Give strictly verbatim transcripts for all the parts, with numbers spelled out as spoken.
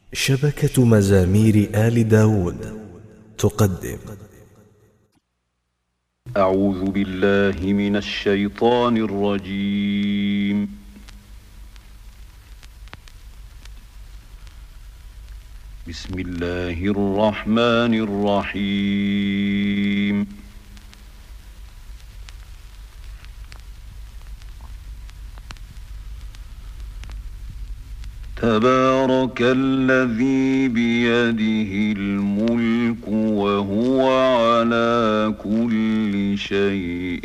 شبكة مزامير آل داود تقدم. أعوذ بالله من الشيطان الرجيم. بسم الله الرحمن الرحيم. تبارك الذي بيده الملك وهو على كل شيء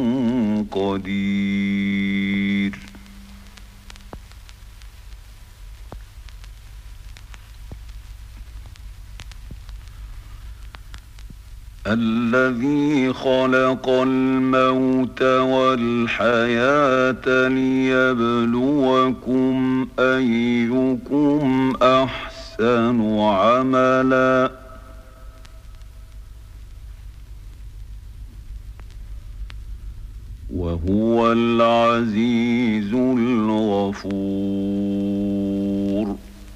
قدير. الذي خلق الموت والحياة ليبلوكم أيكم أحسن عملا وهو العزيز الغفور.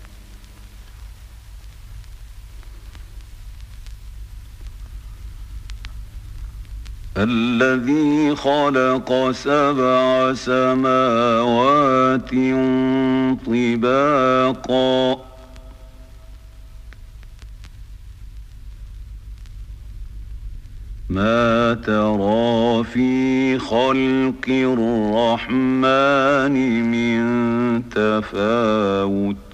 الذي خلق سبع سماوات طباقا ما ترى في خلق الرحمن من تفاوت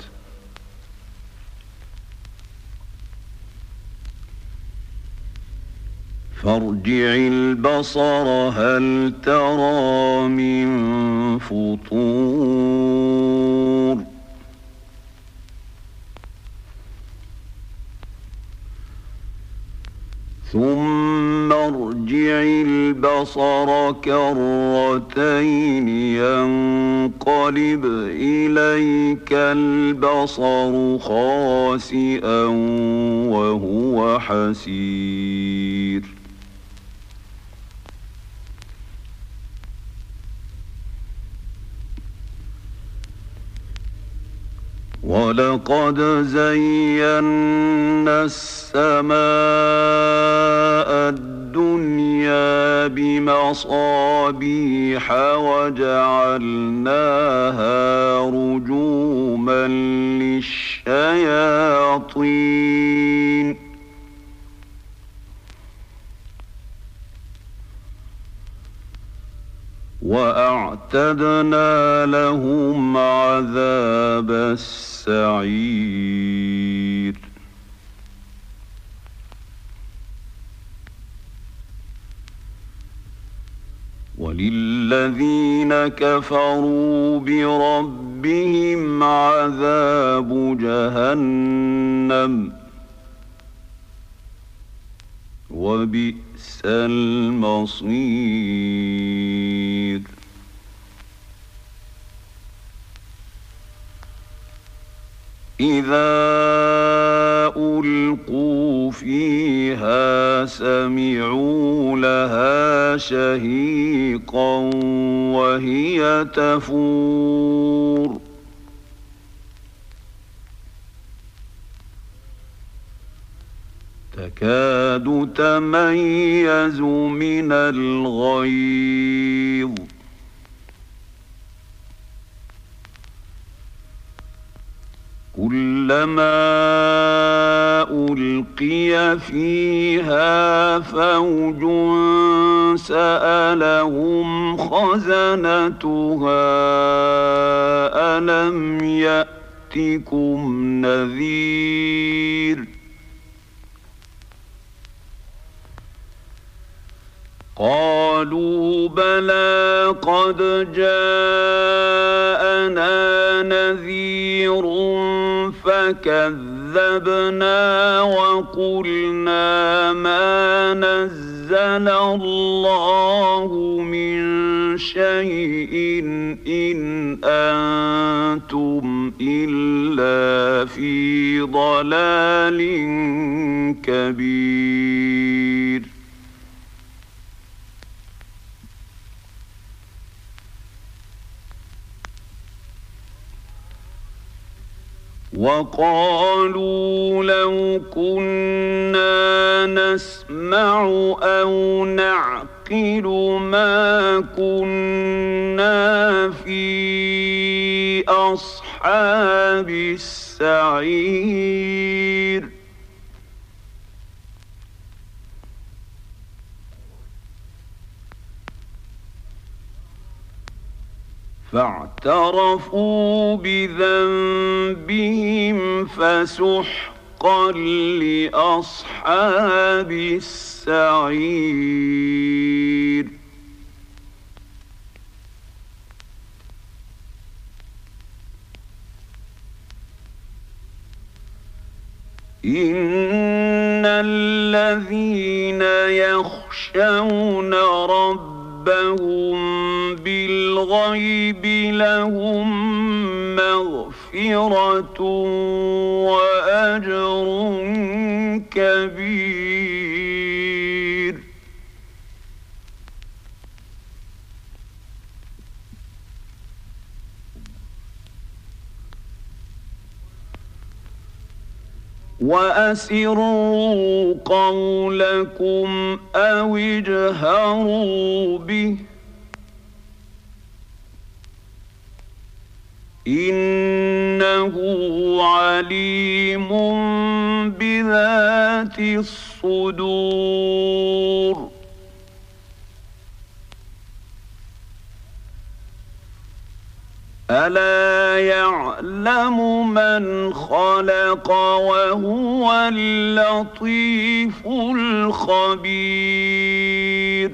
فارجع البصر هل ترى من فطور ثم ارجع البصر كرتين ينقلب إليك البصر خاسئا وهو حسير ولقد زينا السماء الدنيا بمصابيح وجعلناها رجوما للشياطين وأعتدنا لهم عذاب السعير. وللذين كفروا بربهم عذاب جهنم وبئس المصير. إذا ألقوا فيها سمعوا لها شهيقا وهي تفور تكاد تميز من الغيظ كلما ألقي فيها فوج سألهم خزنتها ألم يأتكم نذير قالوا بلى قد جاءنا نذير فكذبنا وقلنا ما نزل الله من شيء إن أنتم إلا في ضلال كبير. وقالوا لو كنا نسمع أو نعقل ما كنا في أصحاب السعير فاعترفوا بذنبهم فسحقا لأصحاب السعير إن الذين يخشون ربهم بالغيب لهم مغفرة وأجر كبير وأسروا قولكم أو اجهروا به إنه عليم بذات الصدور ألا يعلم من خلق وهو اللطيف الخبير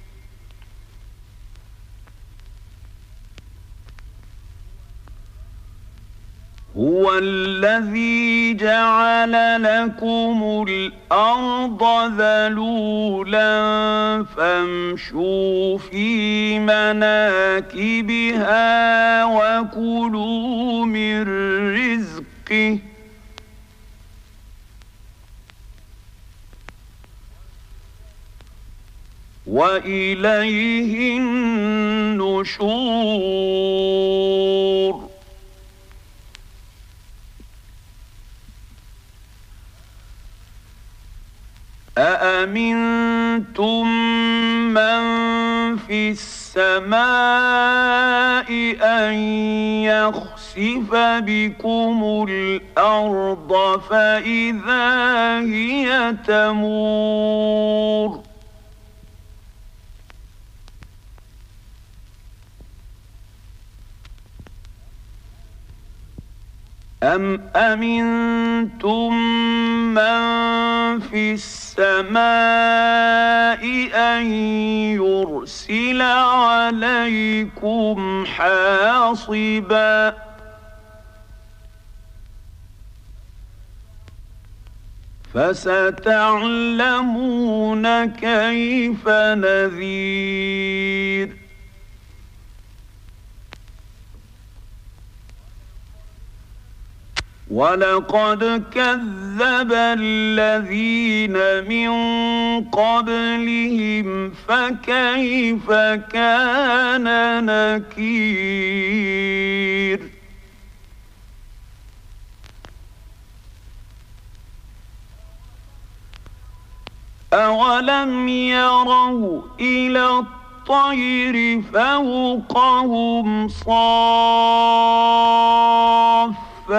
هو الذي جعل لكم الأرض ذلولا فامشوا في مناكبها وكلوا من رزقه وإليه النشور أأمنتم من في السماء أن يخسف بكم الأرض فإذا هي تمور أم أمنتم من في السماء أن يرسل عليكم حاصبا فستعلمون كيف نذير ولقد كذب الذين من قبلهم فكيف كان نكير أولم يروا إلى الطير فوقهم صافات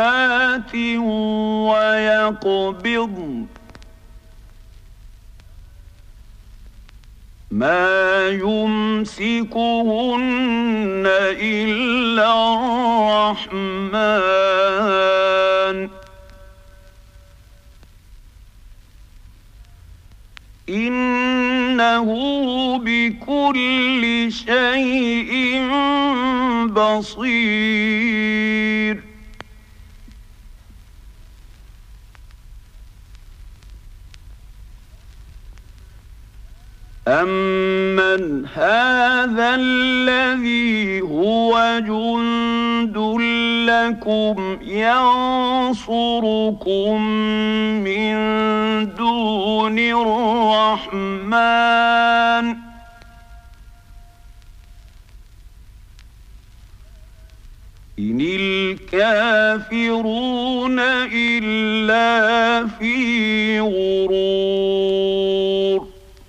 ويقبضن ما يمسكهن إلا الرحمن إنه بكل شيء بصير أمن هذا الذي هو جند لكم ينصركم من دون الرحمن إن الكافرون إلا في غرور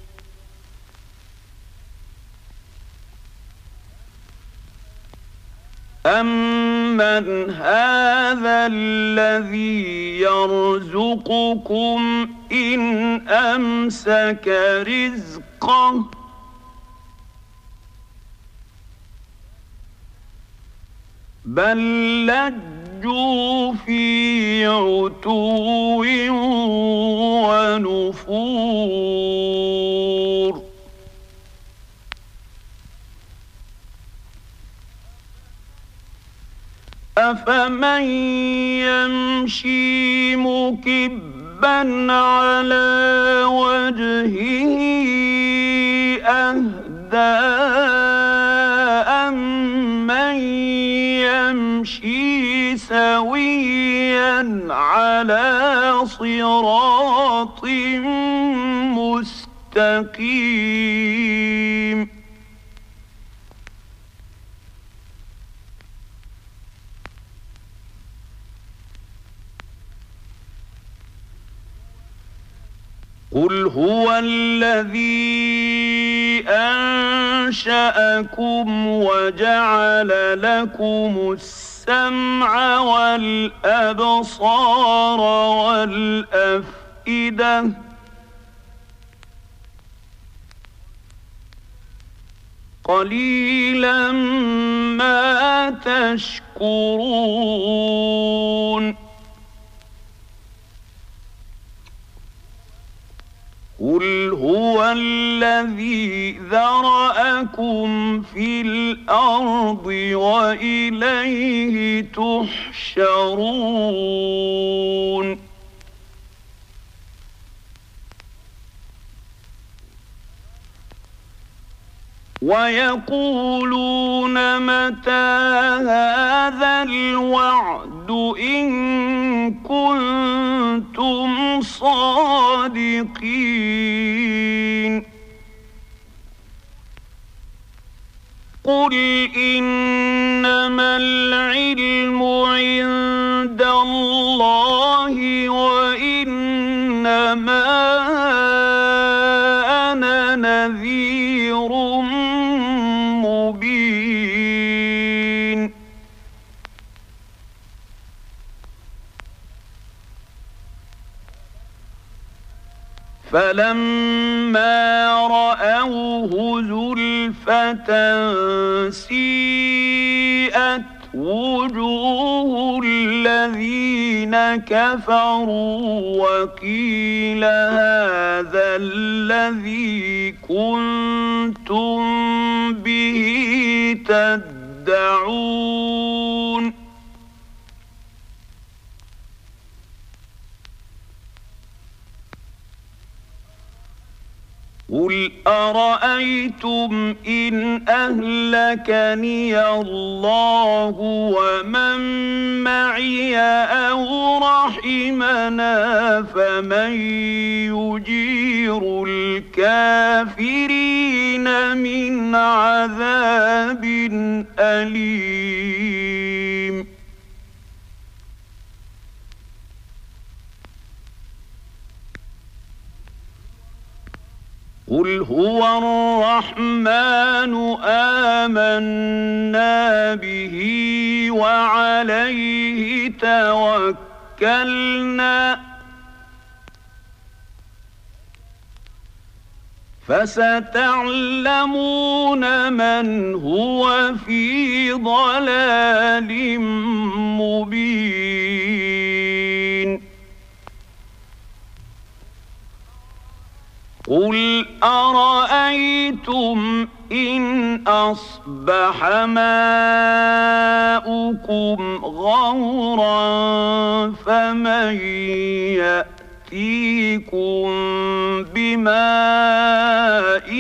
أَمَّنْ هَذَا الَّذِي يَرْزُقُكُمْ إِنْ أَمْسَكَ رِزْقَهُ بَل لَّجُّوا فِي عُتُوٍّ وَنُفُورٍ أَفَمَن يَمْشِي مُكِبًّا عَلَىٰ وَجْهِهِ أَهْدَىٰ أَمَّن يَمْشِي سَوِيًّا عَلَىٰ صِرَاطٍ مُّسْتَقِيمٍ قُلْ هُوَ الَّذِي أَنشَأَكُمْ وَجَعَلَ لَكُمُ السَّمْعَ وَالْأَبْصَارَ وَالْأَفْئِدَةَ ۖ قَلِيلًا مَا تَشْكُرُونَ قُلْ هُوَ الَّذِي ذَرَأَكُمْ فِي الْأَرْضِ وَإِلَيْهِ تُحْشَرُونَ وَيَقُولُونَ مَتَىٰ هَٰذَا الْوَعْدُ إِن كُنتُمْ صَادِقِينَ قُلْ إِنَّمَا الْعِلْمُ عِندَ اللَّهِ وَإِنَّمَا أَنَا نَذِيرٌ مُّبِينٌ فَلَمَّا رَأَوْهُ زُلْفَةً سِيئَتْ وُجُوهُ الَّذِينَ كَفَرُوا وَقِيلَ هَٰذَا الَّذِي كُنتُم بِهِ تَدَّعُونَ قُلْ أَرَأَيْتُمْ إِنْ أَهْلَكَنِيَ اللَّهُ وَمَن مَّعِيَ أَوْ رَحِمَنَا فَمَن يُجِيرُ الْكَافِرِينَ مِنْ عَذَابٍ أَلِيمٍ قُلْ هُوَ الرَّحْمَٰنُ آمَنَّا بِهِ وَعَلَيْهِ تَوَكَّلْنَا فَسَتَعْلَمُونَ مَنْ هُوَ فِي ضَلَالٍ مُّبِينٍ قُلْ أَرَأَيْتُمْ إِنْ أَصْبَحَ مَاؤُكُمْ غَوْرًا فَمَن يَأْتِيكُم بِمَاءٍ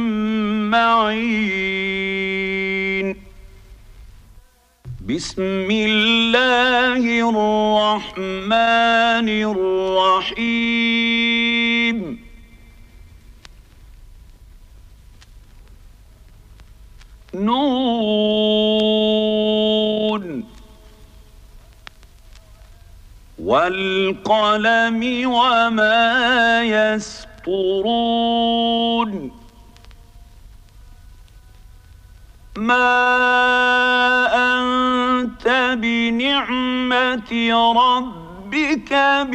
مَّعِينٍ بِسْمِ اللَّهِ الرَّحْمَٰنِ الرَّحِيمِ نون والقلم وما يسطرون ما أنت بنعمة ربك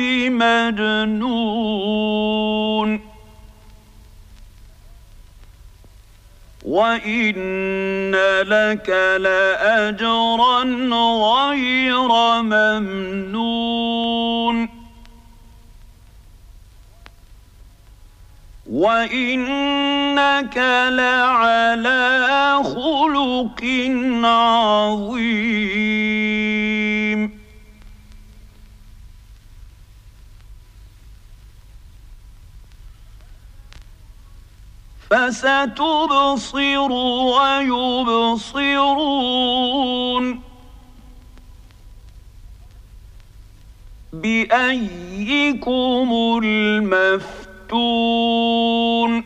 بمجنون وإن لك لأجرا غير ممنون وإنك لعلى خلق عظيم فستبصر ويبصرون بأيكم المفتون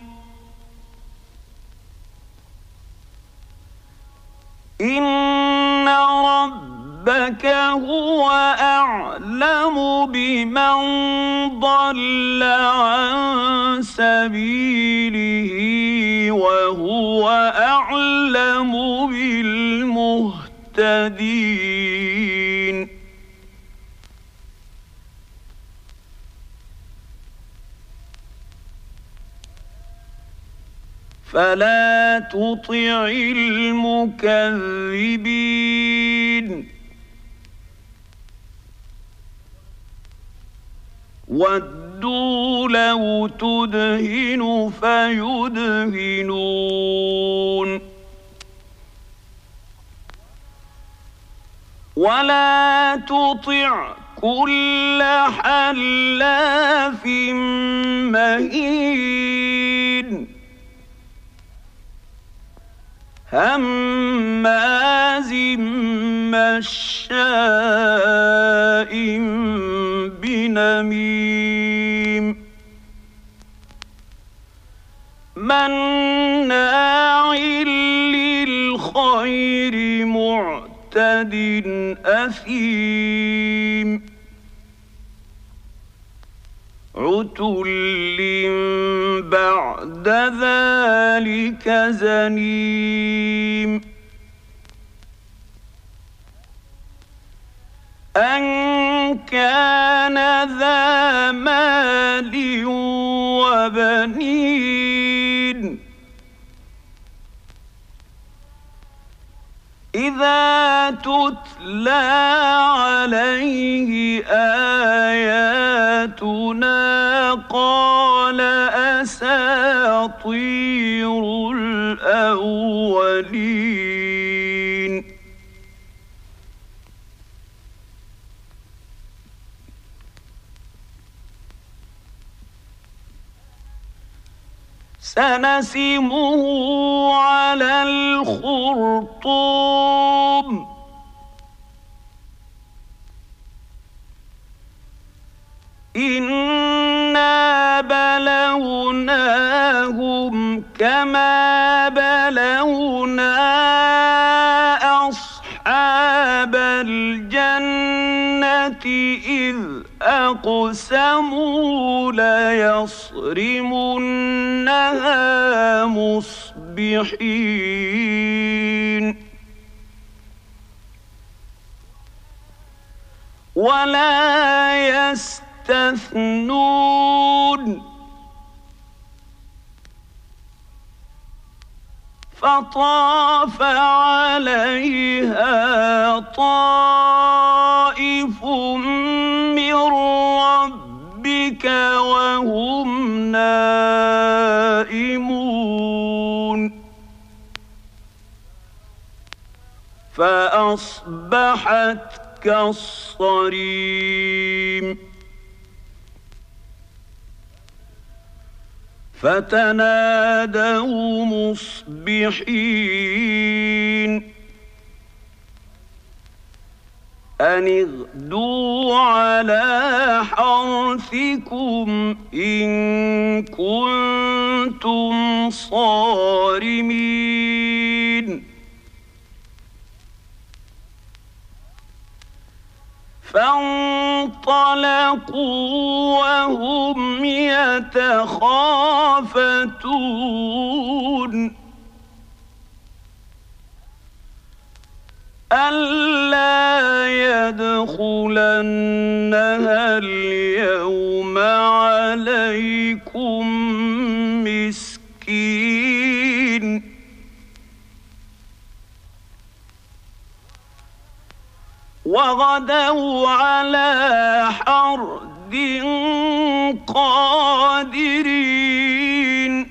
إن ربك هو أعلم بمن ضل عن سبيله وهو أعلم بالمهتدين فلا تطع المكذبين ودوا لو تدهن فيدهنون ولا تطع كل حلاف مهين هماز مشاء بنميم مناع للخير معتد أثيم عتل بعد ذلك زنيم أن كان ذا مال وبنين إذا تتلى عليه آياتنا قال أساطير الأولين سنسمه على الخرطوم إنا بلوناهم كما بلونا أصحاب الجنة إذ أقسموا ليصرمنها مصبحين ولا يستثنون فطاف عليها طائف من ربك وهم نائمون فأصبحت كالصريم فتنادوا مصبحين أن اغدوا على حرثكم إن كنتم صارمين فانطلقوا وهم يتخافتون ألا يدخلنها اليوم عليكم مسكين وغدوا على حرد قادرين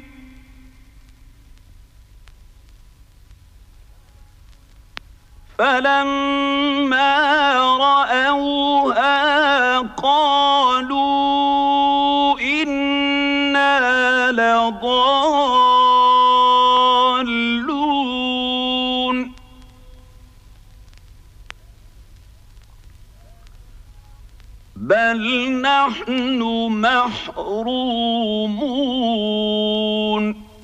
فلما رأوها قالوا إنا لضالون بل نحن محرومون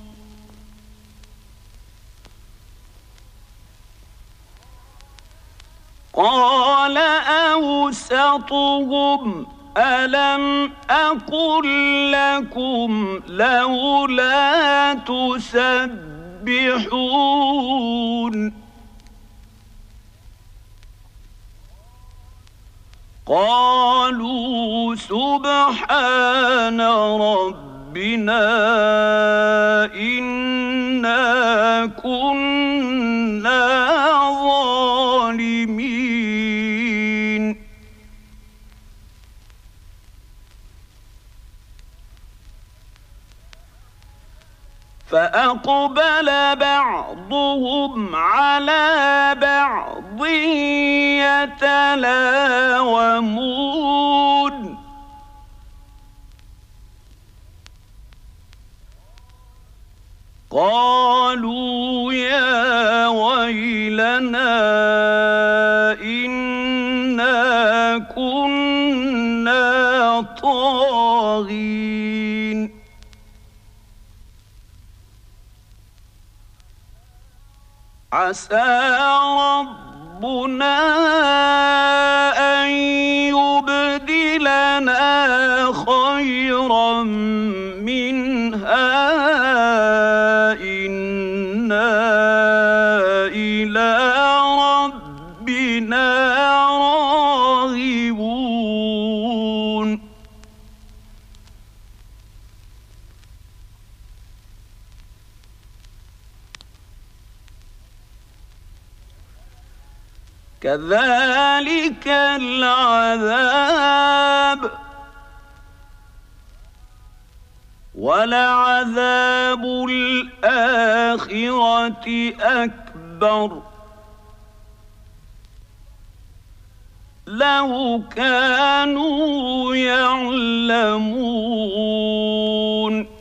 قال أوسطهم ألم أقل لكم لولا تسبحون قالوا سبحان ربنا إنا كنا ظالمين فأقبل بعضهم على بعض يتلاومون قالوا يا ويلنا إنا كنا طاغين عسى ربنا أن يبدلنا خيرا منها إنا إلى ربنا راغبون كذلك العذاب ولعذاب الآخرة أكبر لو كانوا يعلمون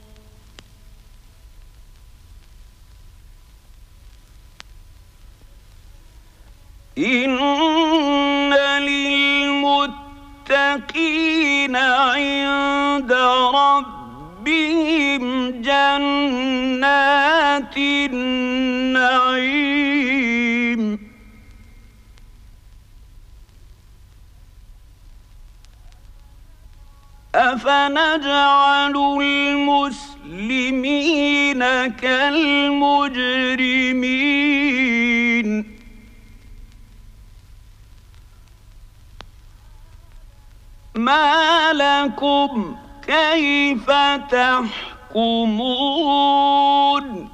إن للمتقين عند ربهم جنات النعيم أفنجعل المسلمين كالمجرمين ما لكم كيف تحكمون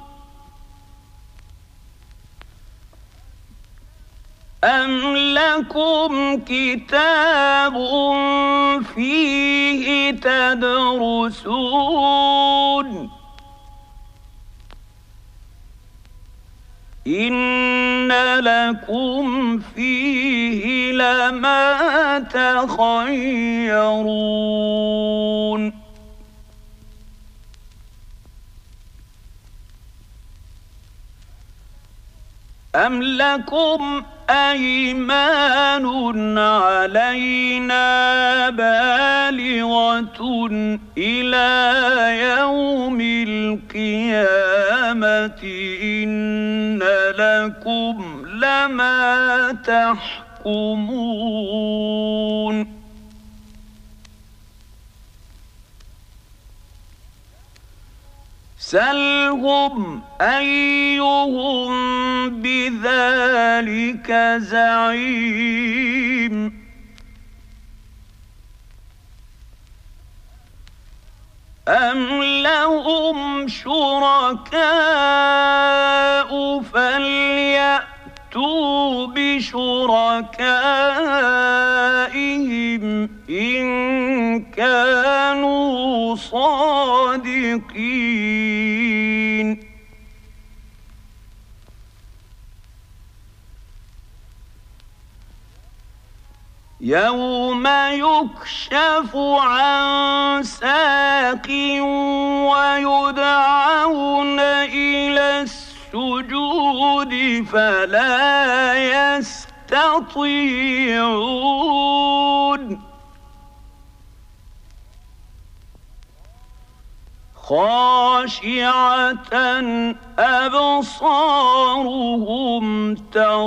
أم لكم كتاب فيه تدرسون إن لكم فيه لما تخيرون أم لكم أيمان علينا بالغة إلى يوم القيامة إن لكم لما تحكمون يحكمون سلهم أيهم بذلك زعيم أم لهم شركاء فليأتوا بشركائهم إن كانوا صادقين يوم يكشف عن ساق ويدعون إلى السجود فلا يستطيعون خاشعة أبصارهم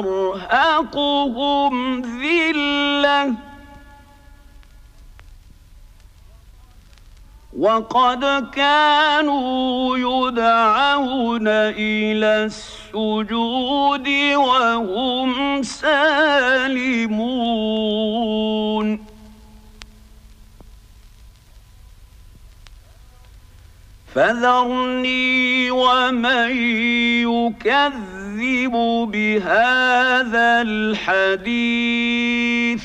ترهقهم ذلة وقد كانوا يدعون إلى السجود وهم سالمون فذرني ومن يكذب بهذا الحديث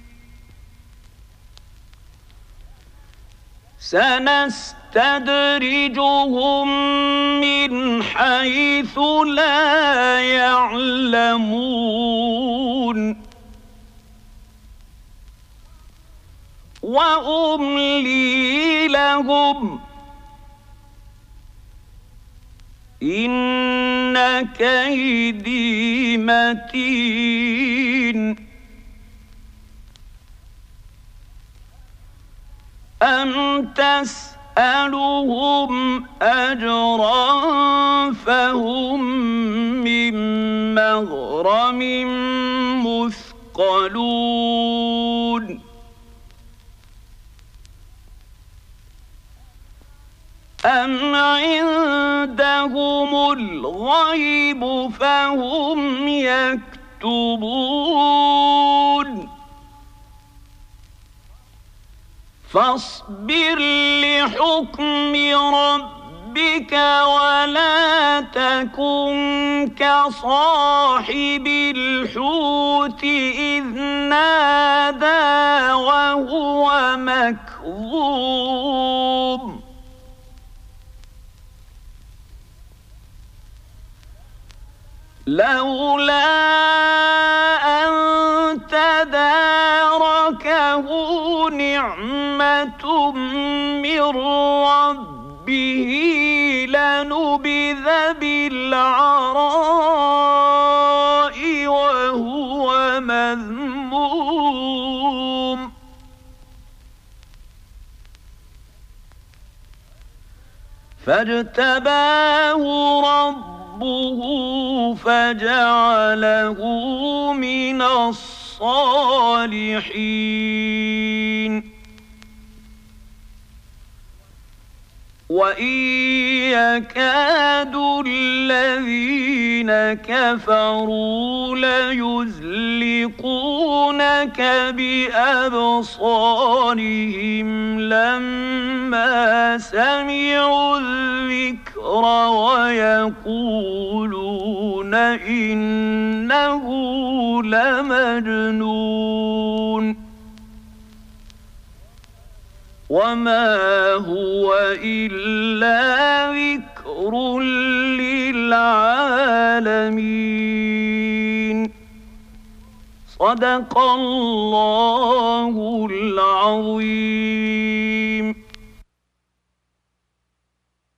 سنستدرجهم من حيث لا يعلمون وأملي لهم إن كيدي متين أم تسألهم أجرا فهم من مغرم مثقلون أم عندهم الغيب فهم يكتبون فاصبر لحكم ربك ولا تكن كصاحب الحوت إذ نادى وهو مكظوم لولا أن تداركه نعمة من ربه لنبذ بالعراء وهو مذموم فاجتباه ربه فجعله من الصالحين وإن يكاد الذين كفروا ليزلقونك بأبصارهم لما سمعوا الذكر ويقولون إنه لمجنون وما هو إلا ذكر للعالمين صدق الله العظيم.